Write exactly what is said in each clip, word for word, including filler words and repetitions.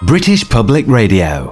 British Public Radio.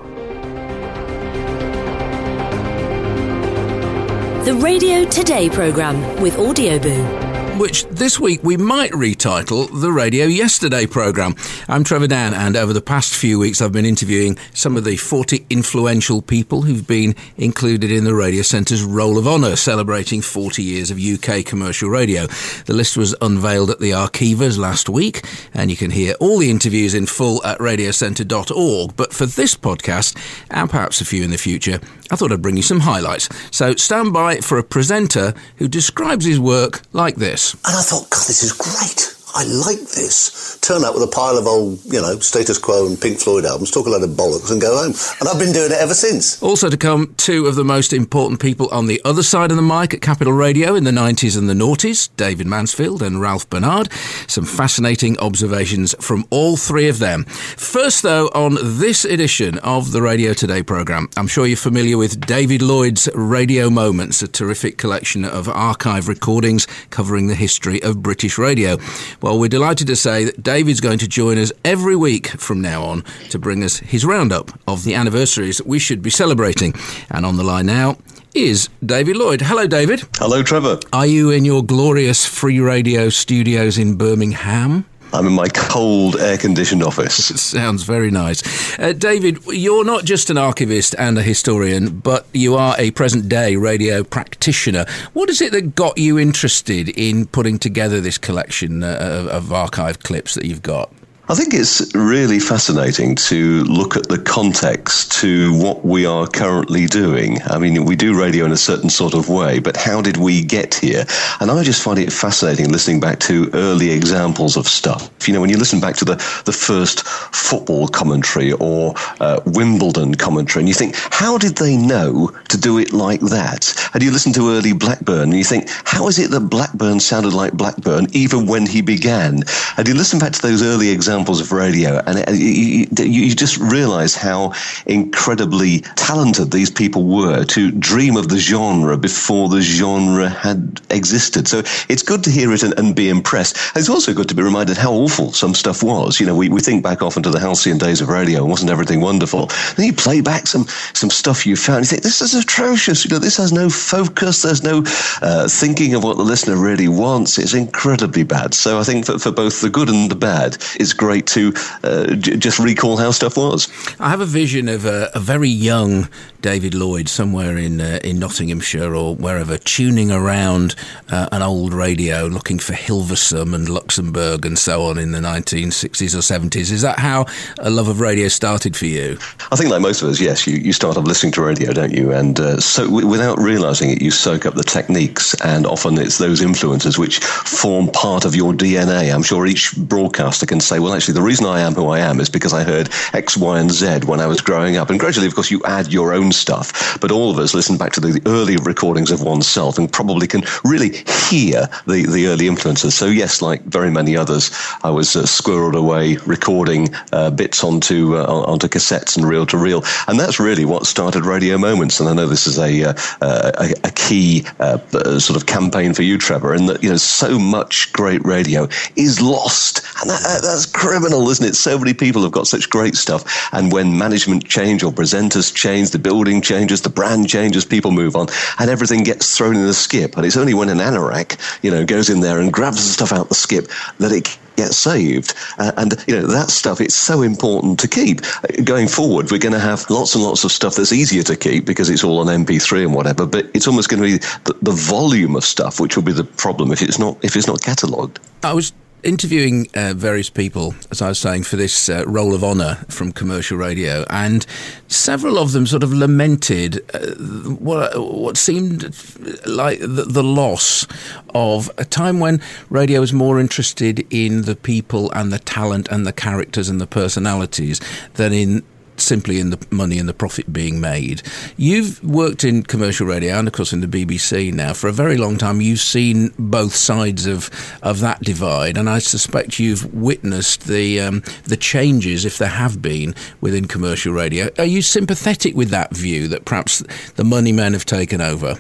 The Radio Today programme with Audioboo. Which this week we might retitle the Radio Yesterday programme. I'm Trevor Dan, and over the past few weeks I've been interviewing some of the forty influential people who've been included in the Radio Centre's Roll of Honour, celebrating forty years of U K commercial radio. The list was unveiled at the Archivas last week, and you can hear all the interviews in full at radio centre dot org. But for this podcast, and perhaps a few in the future, I thought I'd bring you some highlights. So stand by for a presenter who describes his work like this. And I thought, God, this is great. I like this. Turn up with a pile of old, you know, Status Quo and Pink Floyd albums, talk a load of bollocks and go home. And I've been doing it ever since. Also to come, two of the most important people on the other side of the mic at Capital Radio in the nineties and the noughties, David Mansfield and Ralph Bernard. Some fascinating observations from all three of them. First, though, on this edition of the Radio Today programme, I'm sure you're familiar with David Lloyd's Radio Moments, a terrific collection of archive recordings covering the history of British radio. Well, we're delighted to say that David's going to join us every week from now on to bring us his roundup of the anniversaries we should be celebrating. And on the line now is David Lloyd. Hello, David. Hello, Trevor. Are you in your glorious free radio studios in Birmingham? I'm in my cold, air-conditioned office. It sounds very nice. Uh, David, you're not just an archivist and a historian, but you are a present-day radio practitioner. What is it that got you interested in putting together this collection uh, of, of archive clips that you've got? I think it's really fascinating to look at the context to what we are currently doing. I mean, we do radio in a certain sort of way, but how did we get here? And I just find it fascinating listening back to early examples of stuff. You know, when you listen back to the, the first football commentary or uh, Wimbledon commentary, and you think, how did they know to do it like that? And you listen to early Blackburn, and you think, how is it that Blackburn sounded like Blackburn even when he began? And you listen back to those early examples of radio, and it, you, you just realise how incredibly talented these people were to dream of the genre before the genre had existed. So it's good to hear it and, and be impressed. And it's also good to be reminded how awful some stuff was. You know, we, we think back often to the halcyon days of radio, and wasn't everything wonderful? Then you play back some, some stuff you found, and you think, this is atrocious. You know, this has no focus, there's no uh, thinking of what the listener really wants. It's incredibly bad. So I think for, for both the good and the bad, it's great to uh, j- just recall how stuff was. I have a vision of a, a very young David Lloyd somewhere in uh, in Nottinghamshire or wherever, tuning around uh, an old radio, looking for Hilversum and Luxembourg and so on in the nineteen sixties or seventies. Is that how a love of radio started for you? I think like most of us, yes, you, you start off listening to radio, don't you? And uh, so w- without realising it, you soak up the techniques, and often it's those influences which form part of your D N A. I'm sure each broadcaster can say, well, actually, the reason I am who I am is because I heard X, Y, and Z when I was growing up. And gradually, of course, you add your own stuff. But all of us listen back to the early recordings of oneself and probably can really hear the, the early influences. So, yes, like very many others, I was uh, squirreled away recording uh, bits onto uh, onto cassettes and reel to reel. And that's really what started Radio Moments. And I know this is a uh, a, a key uh, sort of campaign for you, Trevor, in that, you know, so much great radio is lost. And that, that's criminal, isn't it? So many people have got such great stuff, and when management change or presenters change, the building changes, the brand changes, people move on, and everything gets thrown in the skip. And it's only when an anorak, you know, goes in there and grabs the stuff out the skip that it gets saved. Uh, and, you know, that stuff, it's so important to keep. Going forward, we're going to have lots and lots of stuff that's easier to keep because it's all on M P three and whatever, but it's almost going to be the, the volume of stuff which will be the problem if it's not if it's not catalogued. I was interviewing uh, various people, as I was saying, for this uh, Roll of Honour from commercial radio, and several of them sort of lamented uh, what what seemed like the, the loss of a time when radio was more interested in the people and the talent and the characters and the personalities than in simply in the money and the profit being made. You've worked in commercial radio and, of course, in the B B C now for a very long time. You've seen both sides of, of that divide, and I suspect you've witnessed the um, the changes, if there have been, within commercial radio. Are you sympathetic with that view that perhaps the money men have taken over?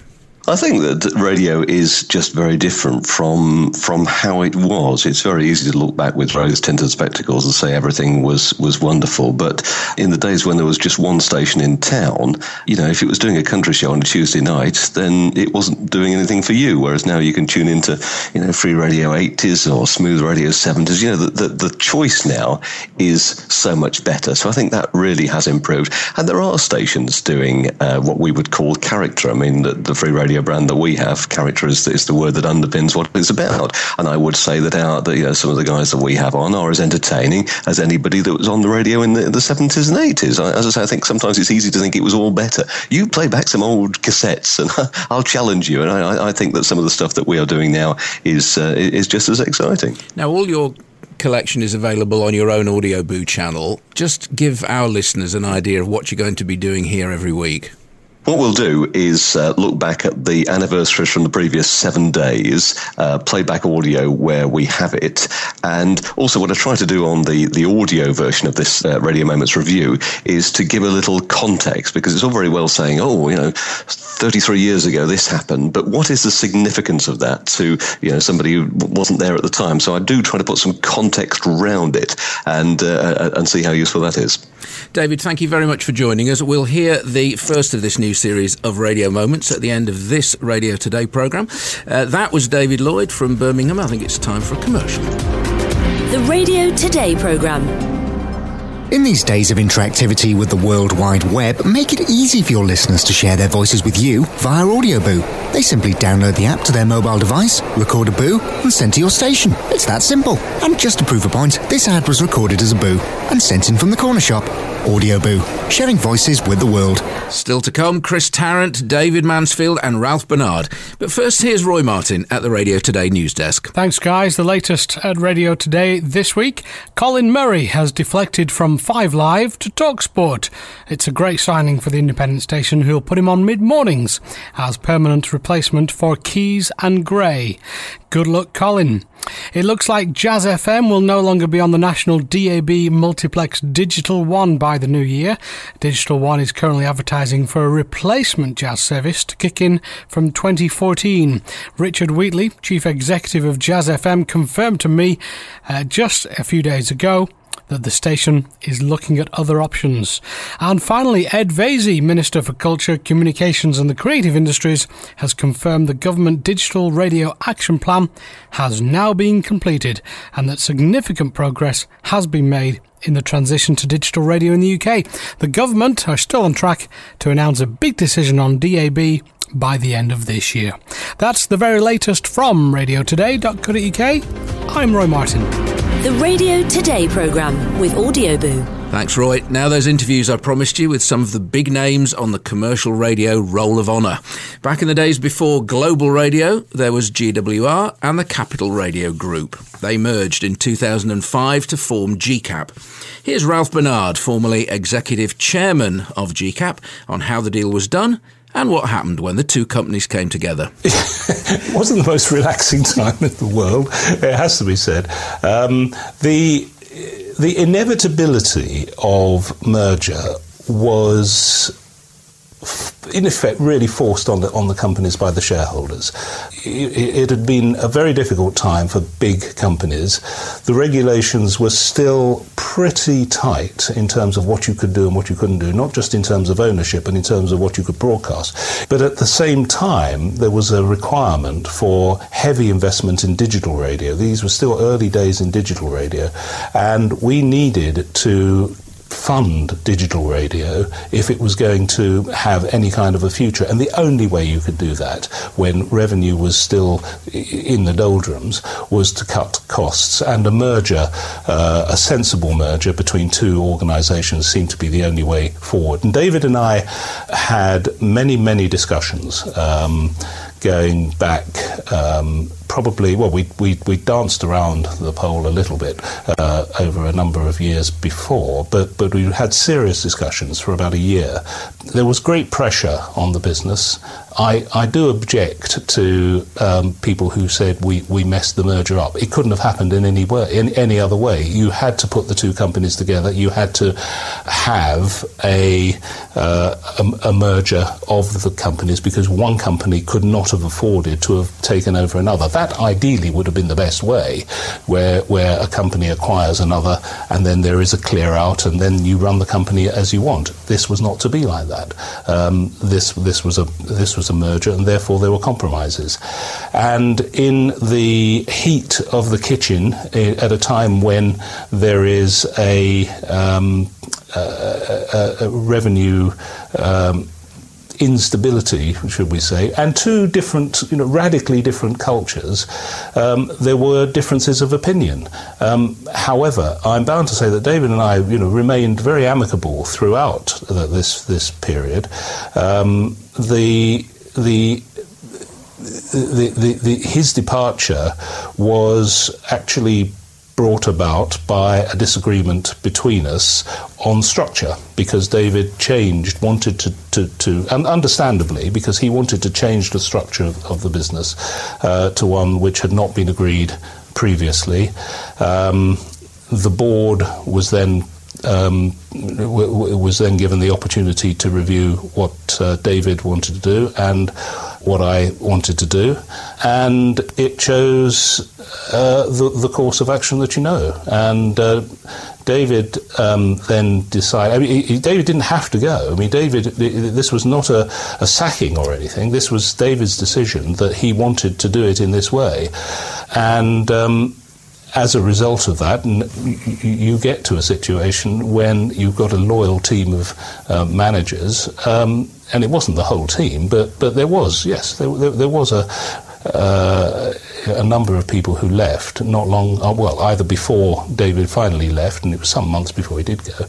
I think that radio is just very different from from how it was. It's very easy to look back with rose-tinted spectacles and say everything was, was wonderful. But in the days when there was just one station in town, you know, if it was doing a country show on a Tuesday night, then it wasn't doing anything for you. Whereas now you can tune into, you know, Free Radio eighties or Smooth Radio seventies. You know, the, the, the choice now is so much better. So I think that really has improved. And there are stations doing uh, what we would call character. I mean, the, the Free Radio brand that we have, character is, is the word that underpins what it's about. And I would say that our, the, you know, some of the guys that we have on are as entertaining as anybody that was on the radio in the, the seventies and eighties. I, as I say, I think sometimes it's easy to think it was all better. You play back some old cassettes and I'll challenge you. And I, I think that some of the stuff that we are doing now is uh, is just as exciting. Now, all your collection is available on your own Audioboo channel. Just give our listeners an idea of what you're going to be doing here every week. What we'll do is uh, look back at the anniversaries from the previous seven days, uh, playback audio where we have it, and also what I try to do on the, the audio version of this uh, Radio Moments review is to give a little context, because it's all very well saying, oh, you know, thirty-three years ago this happened, but what is the significance of that to, you know, somebody who wasn't there at the time? So I do try to put some context around it and uh, and see how useful that is. David, thank you very much for joining us. We'll hear the first of this new series of Radio Moments at the end of this Radio Today programme. Uh, that was David Lloyd from Birmingham. I think it's time for a commercial. The Radio Today programme. In these days of interactivity with the World Wide Web, make it easy for your listeners to share their voices with you via Audioboo. They simply download the app to their mobile device, record a boo, and send to your station. It's that simple. And just to prove a point, this ad was recorded as a boo and sent in from the corner shop. Audioboo, sharing voices with the world. Still to come, Chris Tarrant, David Mansfield and Ralph Bernard. But first, here's Roy Martin at the Radio Today news desk. Thanks, guys. The latest at Radio Today this week. Colin Murray has deflected from Five Live to TalkSport. It's a great signing for the independent station, who'll put him on mid-mornings as permanent replacement for Keys and Gray. Good luck, Colin. It looks like Jazz F M will no longer be on the national D A B multiplex Digital One by the new year. Digital One is currently advertising for a replacement Jazz service to kick in from twenty fourteen. Richard Wheatley, Chief Executive of Jazz F M, confirmed to me uh, just a few days ago that the station is looking at other options. And finally, Ed Vaizey, Minister for Culture, Communications and the Creative Industries, has confirmed the Government Digital Radio Action Plan has now been completed and that significant progress has been made in the transition to digital radio in the U K. The government are still on track to announce a big decision on D A B by the end of this year. That's the very latest from radio today dot co dot U K. I'm Roy Martin. The Radio Today programme with Audioboo. Thanks, Roy. Now those interviews I promised you with some of the big names on the commercial radio Roll of Honour. Back in the days before Global Radio, there was G W R and the Capital Radio Group. They merged in two thousand five to form G CAP. Here's Ralph Bernard, formerly Executive Chairman of G CAP, on how the deal was done and what happened when the two companies came together. It wasn't the most relaxing time in the world, it has to be said. Um, the the inevitability of merger was, in effect, really forced on the, on the companies by the shareholders. It, it had been a very difficult time for big companies. The regulations were still pretty tight in terms of what you could do and what you couldn't do, not just in terms of ownership and in terms of what you could broadcast. But at the same time, there was a requirement for heavy investment in digital radio. These were still early days in digital radio, and we needed to fund digital radio if it was going to have any kind of a future. And the only way you could do that when revenue was still in the doldrums was to cut costs. And a merger, uh, a sensible merger between two organisations seemed to be the only way forward. And David and I had many, many discussions um, going back um, probably, well, we, we, we danced around the pole a little bit uh, over a number of years before, but, but we had serious discussions for about a year. There was great pressure on the business. I, I do object to um, people who said we, we messed the merger up. It couldn't have happened in any way, in any other way. You had to put the two companies together. You had to have a, uh, a, a merger of the companies, because one company could not have afforded to have taken over another. That ideally would have been the best way, where where a company acquires another and then there is a clear out and then you run the company as you want. This was not to be like that. Um, this this was a this was a merger, and therefore there were compromises. And in the heat of the kitchen, at a time when there is a, um, a, a, a revenue um, instability, should we say, and two different, you know, radically different cultures, um, there were differences of opinion. Um, however, I'm bound to say that David and I, you know, remained very amicable throughout the, this this period. Um, the the The, the, the, his departure was actually brought about by a disagreement between us on structure, because David changed, wanted to, to, to and understandably, because he wanted to change the structure of, of the business uh, to one which had not been agreed previously. Um, the board was then Um, w- w- was then given the opportunity to review what uh, David wanted to do and what I wanted to do, and it chose uh, the, the course of action that you know. And uh, David um, then decided. I mean, he, David didn't have to go. I mean, David. This was not a, a sacking or anything. This was David's decision that he wanted to do it in this way, and. Um, As a result of that, you get to a situation when you've got a loyal team of uh, managers, um, and it wasn't the whole team, but, but there was, yes, there, there, there was a uh, a number of people who left not long, uh, well, either before David finally left, and it was some months before he did go,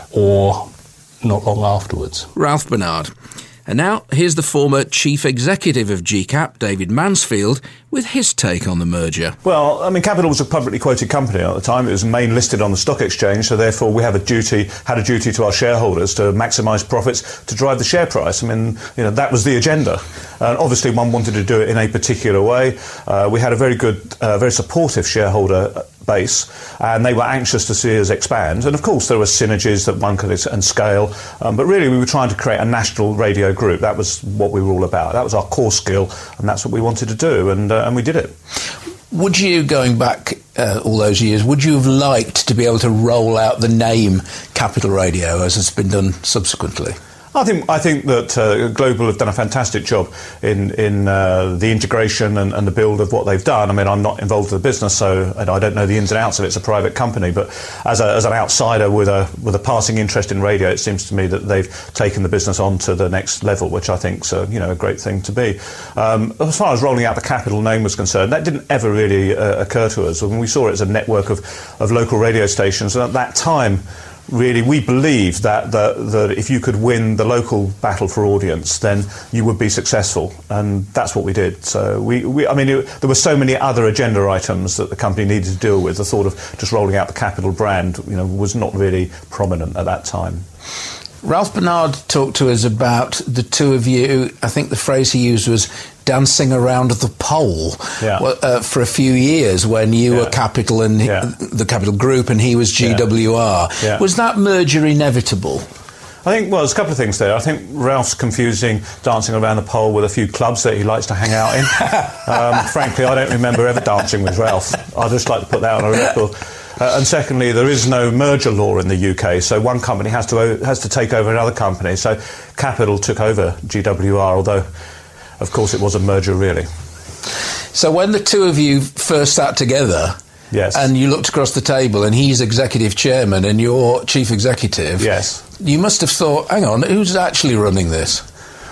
or not long afterwards. Ralph Bernard. And now, here's the former chief executive of G CAP, David Mansfield, with his take on the merger. Well, I mean, Capital was a publicly quoted company at the time. It was main listed on the stock exchange, so therefore we have a duty, had a duty to our shareholders to maximise profits, to drive the share price. I mean, you know, that was the agenda. And obviously one wanted to do it in a particular way. Uh, we had a very good, uh, very supportive shareholder base, and they were anxious to see us expand. And of course there were synergies that one could and scale, um, but really we were trying to create a national radio group. That was what we were all about. That was our core skill, and that's what we wanted to do, and uh, and we did it. Would you, going back uh, all those years, would you have liked to be able to roll out the name Capital Radio as has been done subsequently? I think I think that uh, Global have done a fantastic job in in uh, the integration and, and the build of what they've done. I mean, I'm not involved in the business, so I don't know the ins and outs of it. It's a private company, but as a, as an outsider with a with a passing interest in radio, it seems to me that they've taken the business on to the next level, which I think's a, you know, a great thing to be. Um, as far as rolling out the Capital name was concerned, that didn't ever really uh, occur to us. I mean, we saw it as a network of of local radio stations, and at that time, really, we believed that, that that if you could win the local battle for audience, then you would be successful, and that's what we did. So we, we I mean, it, there were so many other agenda items that the company needed to deal with. The thought of just rolling out the Capital brand, you know, was not really prominent at that time. Ralph Bernard talked to us about the two of you. I think the phrase he used was dancing around the pole yeah. uh, for a few years when you yeah. were Capital and he, yeah. the Capital Group and he was G W R. Yeah. Yeah. Was that merger inevitable? I think, well, there's a couple of things there. I think Ralph's confusing dancing around the pole with a few clubs that he likes to hang out in. um, frankly, I don't remember ever dancing with Ralph. I'd just like to put that on a record. Uh, and secondly, there is no merger law in the U K, so one company has to has to take over another company. So Capital took over G W R, although, of course, it was a merger, really. So when the two of you first sat together, yes, and you looked across the table, and he's executive chairman and you're chief executive, yes, you must have thought, hang on, who's actually running this?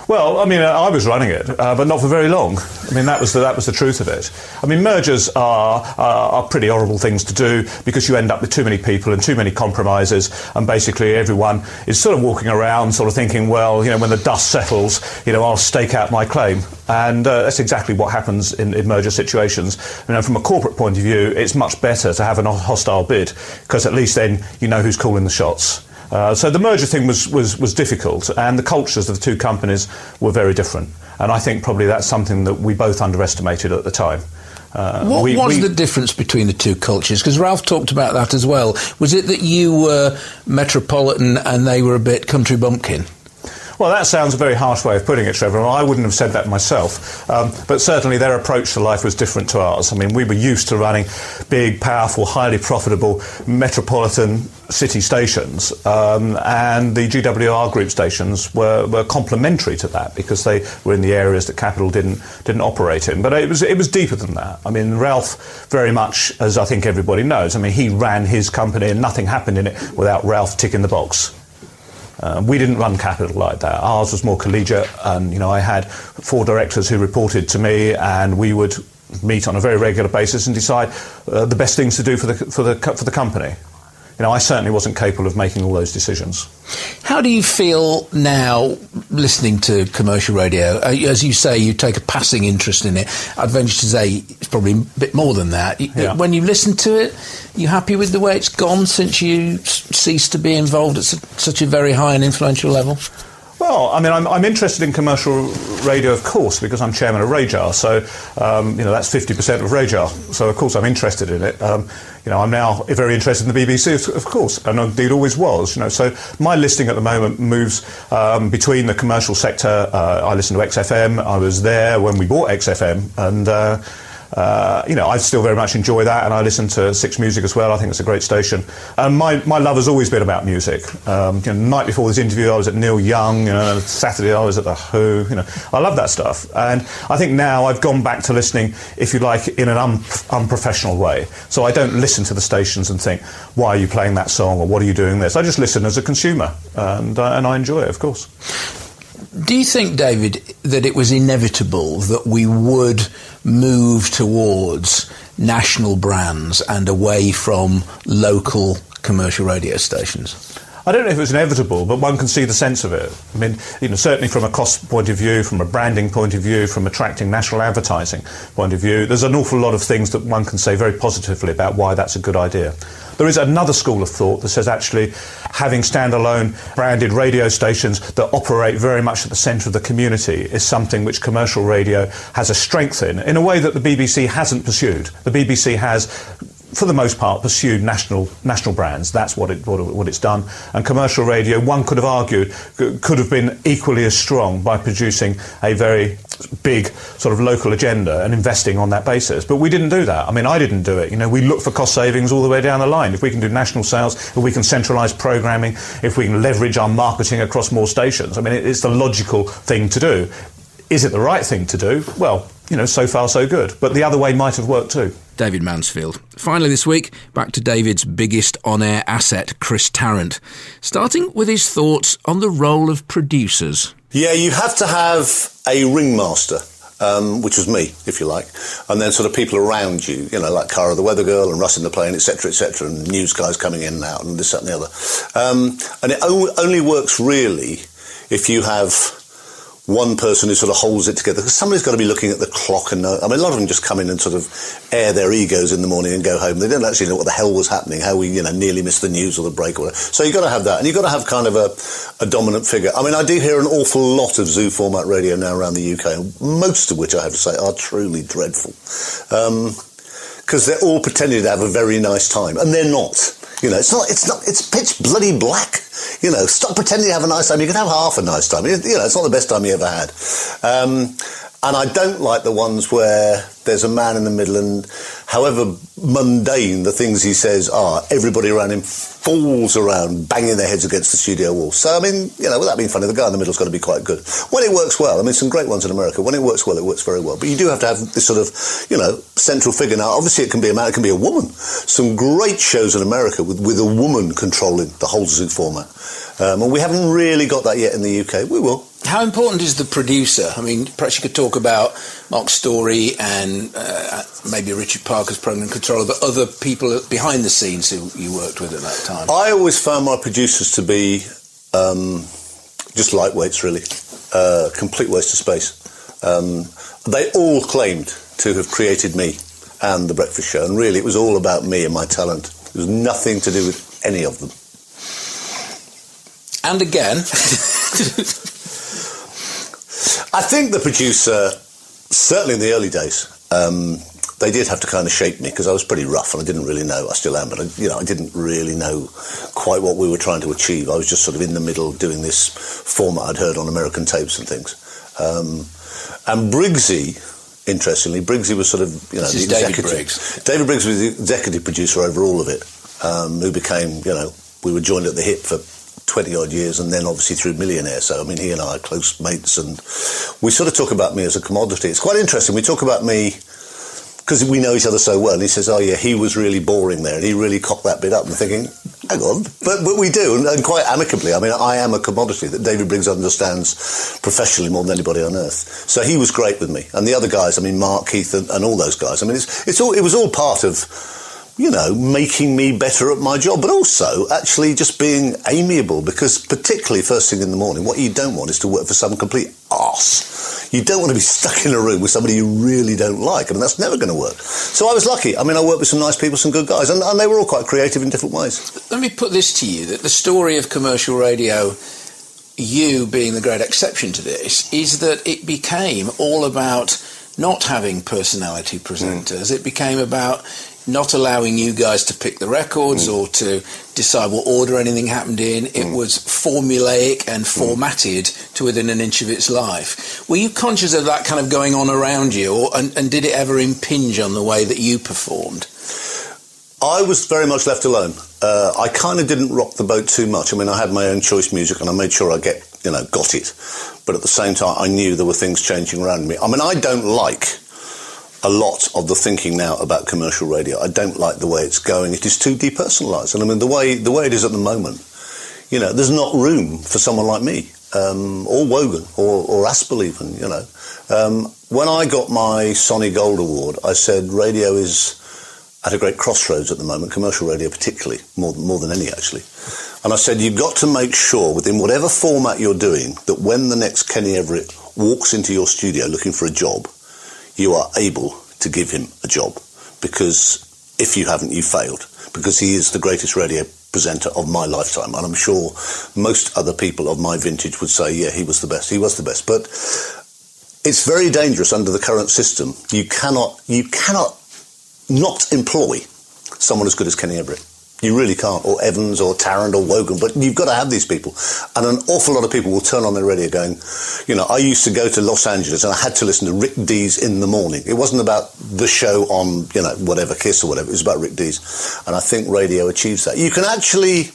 Well, I mean, I was running it, uh, but not for very long. I mean, that was the, that was the truth of it. I mean, mergers are, are are pretty horrible things to do because you end up with too many people and too many compromises, and basically everyone is sort of walking around sort of thinking, well, you know, when the dust settles, you know, I'll stake out my claim. And uh, that's exactly what happens in, in merger situations. You know, from a corporate point of view, it's much better to have a hostile bid because at least then you know who's calling the shots. Uh, so the merger thing was, was, was difficult, and the cultures of the two companies were very different. And I think probably that's something that we both underestimated at the time. Uh, what we, was we, the difference between the two cultures? Because Ralph talked about that as well. Was it that you were metropolitan and they were a bit country bumpkin? Well, that sounds a very harsh way of putting it, Trevor. I wouldn't have said that myself. Um, but certainly their approach to life was different to ours. I mean, we were used to running big, powerful, highly profitable metropolitan city stations. Um, and the G W R Group stations were, were complementary to that because they were in the areas that Capital didn't didn't operate in. But it was it was deeper than that. I mean, Ralph, very much, as I think everybody knows, I mean, he ran his company and nothing happened in it without Ralph ticking the box. Uh, we didn't run Capital like that. Ours was more collegiate, and you know, I had four directors who reported to me, and we would meet on a very regular basis and decide uh, the best things to do for the for the for the company. You know, I certainly wasn't capable of making all those decisions. How do you feel now listening to commercial radio? Uh, as you say, you take a passing interest in it. I'd venture to say it's probably a bit more than that. Yeah. When you listen to it, you happy with the way it's gone since you s- ceased to be involved at su- such a very high and influential level? Well, I mean, I'm, I'm interested in commercial radio, of course, because I'm chairman of RAJAR, so, um, you know, that's fifty percent of RAJAR, so, of course, I'm interested in it. Um, you know, I'm now very interested in the B B C, of course, and indeed always was, you know, so my listening at the moment moves um, between the commercial sector. uh, I listen to X F M, I was there when we bought X F M, and... Uh, Uh, you know, I still very much enjoy that, and I listen to Six Music as well. I think it's a great station. And my, my love has always been about music. Um, you know, the night before this interview, I was at Neil Young. You know, Saturday, I was at The Who. You know, I love that stuff. And I think now I've gone back to listening, if you like, in an un- unprofessional way. So I don't listen to the stations and think, why are you playing that song, or what are you doing this? I just listen as a consumer, and, uh, and I enjoy it, of course. Do you think, David, that it was inevitable that we would move towards national brands and away from local commercial radio stations? I don't know if it was inevitable, but one can see the sense of it. I mean, you know, certainly from a cost point of view, from a branding point of view, from attracting national advertising point of view, there's an awful lot of things that one can say very positively about why that's a good idea. There is another school of thought that says actually having standalone branded radio stations that operate very much at the centre of the community is something which commercial radio has a strength in, in a way that the B B C hasn't pursued. The B B C has, for the most part, pursued national national brands. That's what it what, what it's done. And commercial radio, one could have argued, could have been equally as strong by producing a very big sort of local agenda and investing on that basis. But we didn't do that. I mean, I didn't do it. You know, we look for cost savings all the way down the line. If we can do national sales, if we can centralise programming, if we can leverage our marketing across more stations, I mean, it's the logical thing to do. Is it the right thing to do? Well, you know, so far so good. But the other way might have worked too. David Mansfield. Finally this week, back to David's biggest on-air asset, Chris Tarrant, starting with his thoughts on the role of producers. Yeah, you have to have a ringmaster, um, which was me, if you like, and then sort of people around you, you know, like Cara the Weather Girl and Russ in the Plane, et cetera, et cetera, and news guys coming in and out and this, that and the other. Um, and it o- only works really if you have one person who sort of holds it together, because somebody's got to be looking at the clock and know. I mean, a lot of them just come in and sort of air their egos in the morning and go home. They don't actually know what the hell was happening, how we, you know, nearly missed the news or the break or whatever. So you've got to have that, and you've got to have kind of a, a dominant figure. I mean, I do hear an awful lot of zoo format radio now around the U K, most of which I have to say are truly dreadful, because um, they're all pretending to have a very nice time, and they're not. You know, it's not, it's not, it's pitch bloody black. You know, stop pretending to have a nice time. You can have half a nice time. You know, it's not the best time you ever had. Um, and I don't like the ones where there's a man in the middle and however mundane the things he says are, everybody around him falls around, banging their heads against the studio wall. So, I mean, you know, without being funny, the guy in the middle's got to be quite good. When it works well, I mean, some great ones in America. When it works well, it works very well. But you do have to have this sort of, you know, central figure. Now, obviously, it can be a man, it can be a woman. Some great shows in America with, with a woman controlling the whole zoo format. Um, and we haven't really got that yet in the U K. We will. How important is the producer? I mean, perhaps you could talk about Mark Story and uh, maybe Richard Parker's program controller, but other people behind the scenes who you worked with at that time. I always found my producers to be um, just lightweights, really. Uh, complete waste of space. Um, they all claimed to have created me and The Breakfast Show, and really it was all about me and my talent. It was nothing to do with any of them. And again... I think the producer, certainly in the early days, um, they did have to kind of shape me because I was pretty rough and I didn't really know. I still am, but I, you know, I didn't really know quite what we were trying to achieve. I was just sort of in the middle doing this format I'd heard on American tapes and things. Um, and Briggsy, interestingly, Briggsy was sort of, you know, this the is executive. David Briggs. David Briggs was the executive producer over all of it, um, who became, you know, we were joined at the hip for twenty odd years, and then obviously through Millionaire. So I mean, he and I are close mates, and we sort of talk about me as a commodity. It's quite interesting. We talk about me because we know each other so well. And he says, "Oh yeah, he was really boring there, and he really cocked that bit up." And thinking, "Hang on," but but we do, and, and quite amicably. I mean, I am a commodity that David Briggs understands professionally more than anybody on earth. So he was great with me, and the other guys. I mean, Mark, Keith, and, and all those guys. I mean, it's it's all it was all part of, you know, making me better at my job, but also actually just being amiable, because particularly first thing in the morning, what you don't want is to work for some complete arse. You don't want to be stuck in a room with somebody you really don't like. I mean, that's never going to work. So I was lucky. I mean, I worked with some nice people, some good guys, and, and they were all quite creative in different ways. Let me put this to you, that the story of commercial radio, you being the great exception to this, is that it became all about not having personality presenters. Mm. It became about not allowing you guys to pick the records mm. or to decide what order anything happened in. It mm. was formulaic and formatted mm. to within an inch of its life. Were you conscious of that kind of going on around you, or, and, and did it ever impinge on the way that you performed? I was very much left alone. Uh, I kind of didn't rock the boat too much. I mean, I had my own choice music and I made sure I get, you know, got it. But at the same time, I knew there were things changing around me. I mean, I don't like a lot of the thinking now about commercial radio. I don't like the way it's going. It is too depersonalised. And I mean, the way the way it is at the moment, you know, there's not room for someone like me, um, or Wogan, or, or Aspel even, you know. Um, when I got my Sonny Gold Award, I said radio is at a great crossroads at the moment, commercial radio particularly, more than, more than any actually. And I said, you've got to make sure within whatever format you're doing that when the next Kenny Everett walks into your studio looking for a job, you are able to give him a job, because if you haven't, you failed, because he is the greatest radio presenter of my lifetime, and I'm sure most other people of my vintage would say, yeah, he was the best, he was the best. But it's very dangerous under the current system. You cannot, you cannot not employ someone as good as Kenny Everett. You really can't, or Evans, or Tarrant, or Wogan, but you've got to have these people. And an awful lot of people will turn on their radio going, you know, I used to go to Los Angeles and I had to listen to Rick Dees in the morning. It wasn't about the show on, you know, whatever, Kiss or whatever, it was about Rick Dees. And I think radio achieves that. You can actually,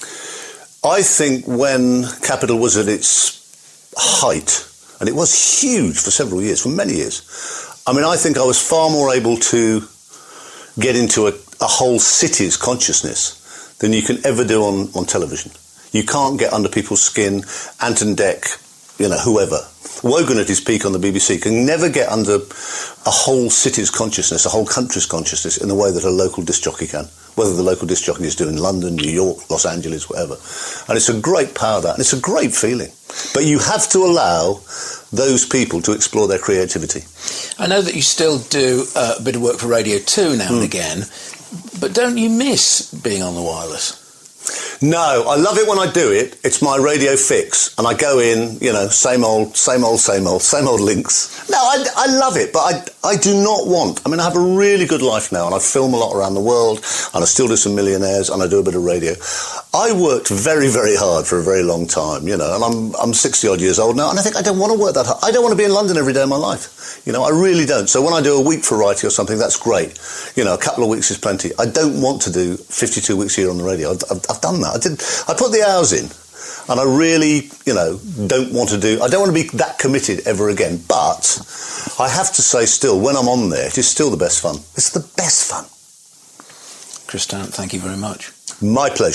I think when Capital was at its height, and it was huge for several years, for many years, I mean, I think I was far more able to get into a, a whole city's consciousness than you can ever do on, on television. You can't get under people's skin. Anton Deck, you know, whoever. Wogan at his peak on the B B C can never get under a whole city's consciousness, a whole country's consciousness in the way that a local disc jockey can, whether the local disc jockey is doing London, New York, Los Angeles, whatever. And it's a great power, that, and it's a great feeling. But you have to allow those people to explore their creativity. I know that you still do uh, a bit of work for Radio two now mm. and again, but don't you miss being on the wireless? No, I love it when I do it. It's my radio fix, and I go in, you know, same old, same old, same old, same old links. No, I, I love it, but I, I do not want... I mean, I have a really good life now, and I film a lot around the world, and I still do some Millionaires, and I do a bit of radio. I worked very, very hard for a very long time, you know, and I'm I'm sixty-odd years old now, and I think I don't want to work that hard. I don't want to be in London every day of my life. You know, I really don't. So when I do a week for Variety or something, that's great. You know, a couple of weeks is plenty. I don't want to do fifty-two weeks a year on the radio. I've, I've, I've done that. I did. I put the hours in, and I really, you know, don't want to do... I don't want to be that committed ever again, but I have to say still, when I'm on there, it is still the best fun. It's the best fun. Chris Tarrant, thank you very much. My pleasure.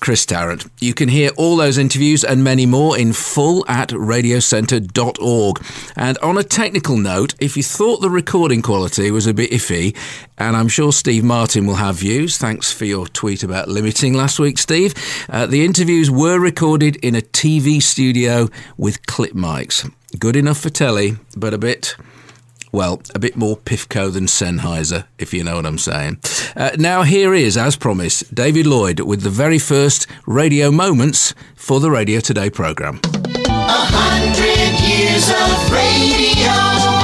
Chris Tarrant. You can hear all those interviews and many more in full at radio centre dot org. And on a technical note, if you thought the recording quality was a bit iffy, and I'm sure Steve Martin will have views, thanks for your tweet about limiting last week, Steve, uh, the interviews were recorded in a T V studio with clip mics. Good enough for telly, but a bit... well, a bit more Pifco than Sennheiser, if you know what I'm saying. Uh, now here is, as promised, David Lloyd with the very first radio moments for the Radio Today programme. A hundred years of radio.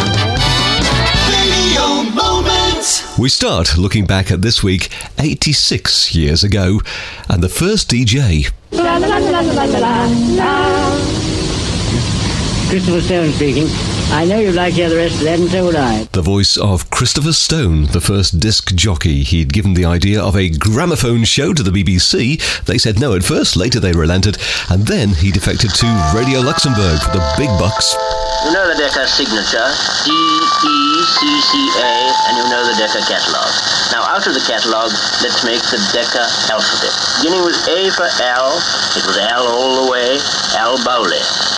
Radio moments. We start looking back at this week, eighty-six years ago, and the first D J. La, la, la, la, la, la, la. Christopher Stone speaking. I know you'd like to hear the rest of that, and so would I. The voice of Christopher Stone, the first disc jockey. He'd given the idea of a gramophone show to the B B C. They said no at first, later they relented, and then he defected to Radio Luxembourg for the big bucks. You know the Decca signature, D E C C A, and you know the Decca catalogue. Now out of the catalogue, let's make the Decca alphabet. Beginning with A for Al, it was Al all the way, Al Bowley.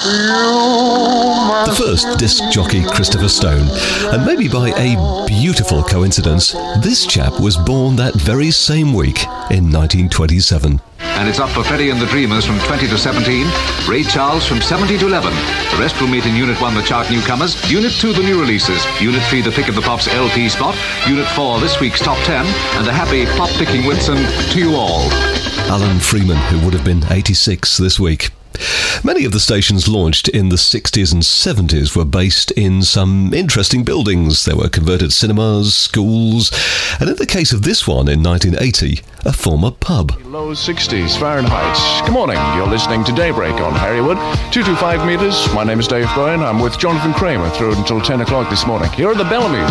The first disc jockey, Christopher Stone. And maybe by a beautiful coincidence, this chap was born that very same week in nineteen twenty-seven. And it's up for Freddie and the Dreamers from twenty to seventeen. Ray Charles from seventeen to eleven. The rest will meet in Unit one, the chart newcomers. Unit two, the new releases. Unit three, the pick of the pops L P spot. Unit four, this week's top ten. And a happy pop-picking Whitson to you all. Alan Freeman, who would have been eighty-six this week. Many of the stations launched in the sixties and seventies were based in some interesting buildings. There were converted cinemas, schools, and in the case of this one in nineteen eighty, a former pub. Low sixties Fahrenheit. Good morning. You're listening to Daybreak on Harrywood. two two five metres. My name is Dave Bowen. I'm with Jonathan Kramer through until ten o'clock this morning. Here are the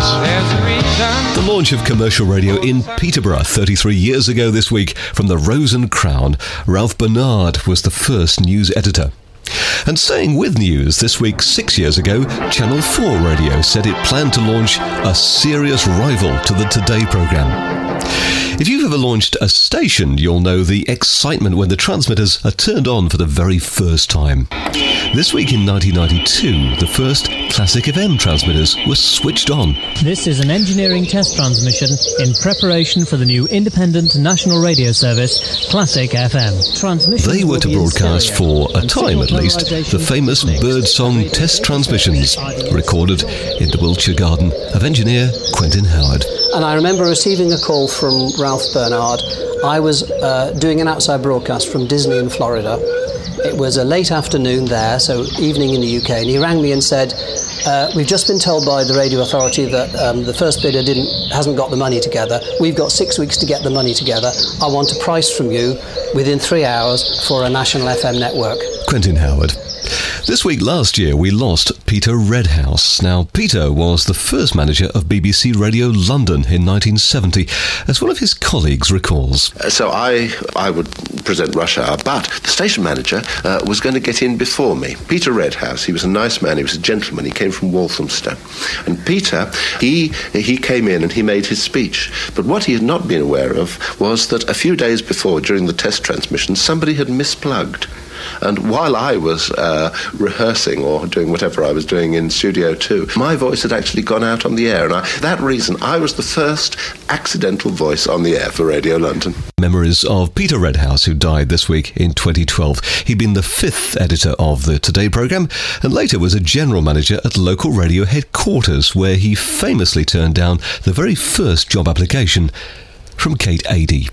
Bellamys. The launch of commercial radio in Peterborough thirty-three years ago this week. From the Rose and Crown, Ralph Bernard was the first news editor. And staying with news, this week, six years ago, Channel four Radio said it planned to launch a serious rival to the Today programme. If you've ever launched a station, you'll know the excitement when the transmitters are turned on for the very first time. This week in nineteen ninety-two, the first Classic F M transmitters were switched on. This is an engineering test transmission in preparation for the new independent national radio service, Classic F M. Transmission they were to broadcast for a time at least the famous Birdsong test transmissions, recorded in the Wiltshire garden of engineer Quentin Howard. And I remember receiving a call from Ralph Bernard. I was uh, doing an outside broadcast from Disney in Florida. It was a late afternoon there, so evening in the U K, and he rang me and said, uh, we've just been told by the radio authority that um, the first bidder didn't hasn't got the money together. We've got six weeks to get the money together. I want a price from you within three hours for a national F M network. Quentin Howard. This week last year we lost Peter Redhouse. Now, Peter was the first manager of B B C Radio London in nineteen seventy, as one of his colleagues recalls. Uh, so I I would present Rush Hour, but the station manager uh, was going to get in before me. Peter Redhouse, he was a nice man, he was a gentleman, he came from Walthamstow. And Peter, he he came in and he made his speech. But what he had not been aware of was that a few days before, during the test transmission, somebody had misplugged. And while I was uh, rehearsing or doing whatever I was doing in Studio two, my voice had actually gone out on the air. And I, for that reason, I was the first accidental voice on the air for Radio London. Memories of Peter Redhouse, who died this week in twenty twelve. He'd been the fifth editor of the Today programme and later was a general manager at local radio headquarters, where he famously turned down the very first job application from Kate Adie.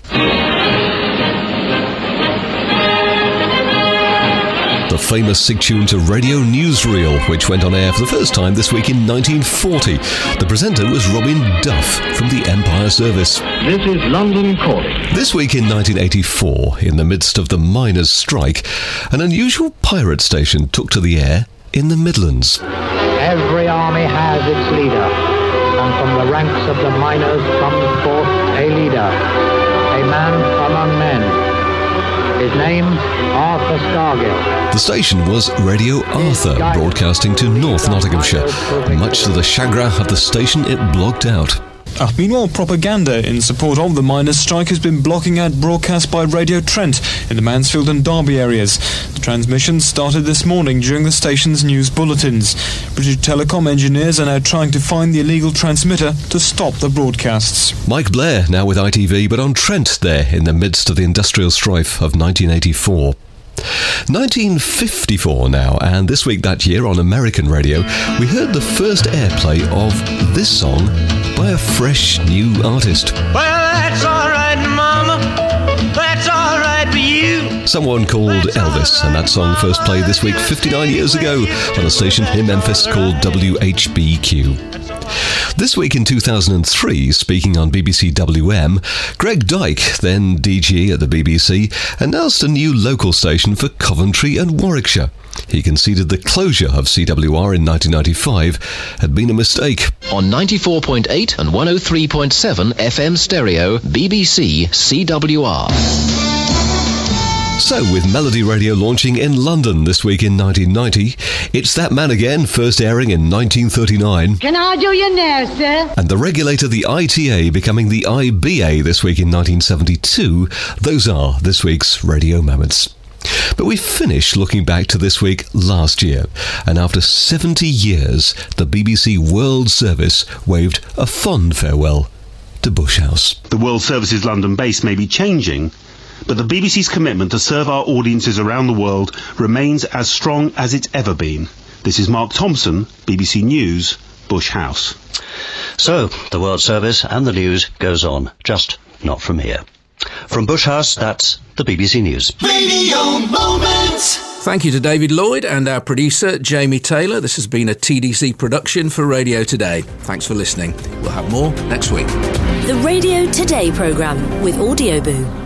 The famous sig tune to Radio Newsreel, which went on air for the first time this week in nineteen forty. The presenter was Robin Duff from the Empire Service. This is London calling. This week in nineteen eighty-four, in the midst of the miners' strike, an unusual pirate station took to the air in the Midlands. Every army has its leader, and from the ranks of the miners comes forth a leader, a man among men. His name, Arthur Scargill. The station was Radio Arthur, broadcasting to North Nottinghamshire. Much to the chagrin of the station, it blocked out. Uh, meanwhile, propaganda in support of the miners' strike has been blocking out broadcasts by Radio Trent in the Mansfield and Derby areas. The transmission started this morning during the station's news bulletins. British Telecom engineers are now trying to find the illegal transmitter to stop the broadcasts. Mike Blair now with I T V, but on Trent there in the midst of the industrial strife of nineteen eighty-four. nineteen fifty-four now, and this week that year on American radio, we heard the first airplay of this song by a fresh new artist. Well, that's all right, Mama. That's all right for you. Someone called Elvis, and that song first played this week fifty-nine years ago on a station in Memphis called W H B Q. This week in two thousand three, speaking on B B C W M, Greg Dyke, then D G at the B B C, announced a new local station for Coventry and Warwickshire. He conceded the closure of C W R in nineteen ninety-five had been a mistake. On ninety-four point eight and one oh three point seven F M stereo, B B C C W R. So, with Melody Radio launching in London this week in nineteen ninety, It's That Man Again, first airing in nineteen thirty-nine. Can I do your nails, sir? And the regulator, the I T A, becoming the I B A this week in nineteen seventy-two. Those are this week's radio moments. But we finish looking back to this week last year, and after seventy years, the B B C World Service waved a fond farewell to Bush House. The World Service's London base may be changing, but the B B C's commitment to serve our audiences around the world remains as strong as it's ever been. This is Mark Thompson, B B C News, Bush House. So, the World Service and the news goes on, just not from here. From Bush House, that's the B B C News. Radio Moments. Thank you to David Lloyd and our producer, Jamie Taylor. This has been a T D C production for Radio Today. Thanks for listening. We'll have more next week. The Radio Today programme with Audioboo.